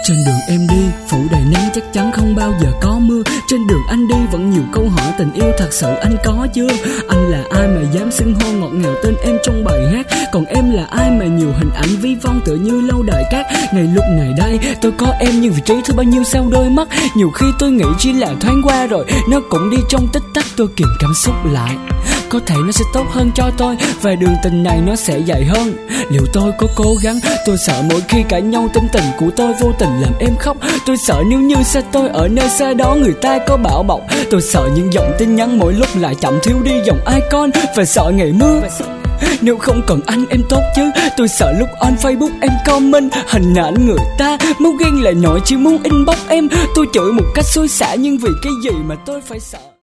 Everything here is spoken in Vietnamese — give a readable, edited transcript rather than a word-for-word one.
Trên đường em đi, phủ đầy nắng chắc chắn không bao giờ có mưa. Trên đường anh đi vẫn nhiều câu hỏi tình yêu thật sự anh có chưa? Anh là ai mà dám xưng hô ngọt ngào tên em trong bài hát? Còn em là ai mà nhiều hình ảnh ví von tựa như lâu đài cát? Ngày lúc này đây tôi có em nhưng vị trí thứ bao nhiêu sau đôi mắt. Nhiều khi tôi nghĩ chỉ là thoáng qua rồi nó cũng đi trong tích tắc. Tôi kìm cảm xúc lại, có thể nó sẽ tốt hơn cho tôi và đường tình này nó sẽ dài hơn. Liệu tôi có cố gắng? Tôi sợ mỗi khi cãi nhau tính tình của tôi vô tình làm em khóc. Tôi sợ nếu như xa tôi ở nơi xa đó người ta có bảo bọc. Tôi sợ những dòng tin nhắn mỗi lúc lại chậm thiếu đi dòng icon. Và sợ ngày mưa nếu không còn anh em tốt chứ. Tôi sợ lúc on Facebook em comment hình ảnh người ta, muốn ghen lại nổi chỉ muốn inbox em. Tôi chửi một cách xối xả nhưng vì cái gì mà tôi phải sợ.